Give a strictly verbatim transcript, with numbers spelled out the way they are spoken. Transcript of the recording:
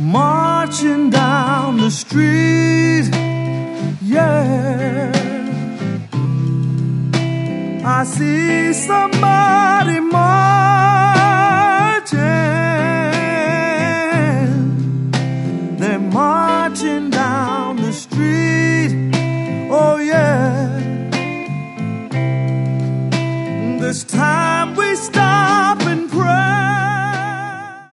marching down the street. Yeah, I see somebody marching. They're marching down the street. Oh yeah, this time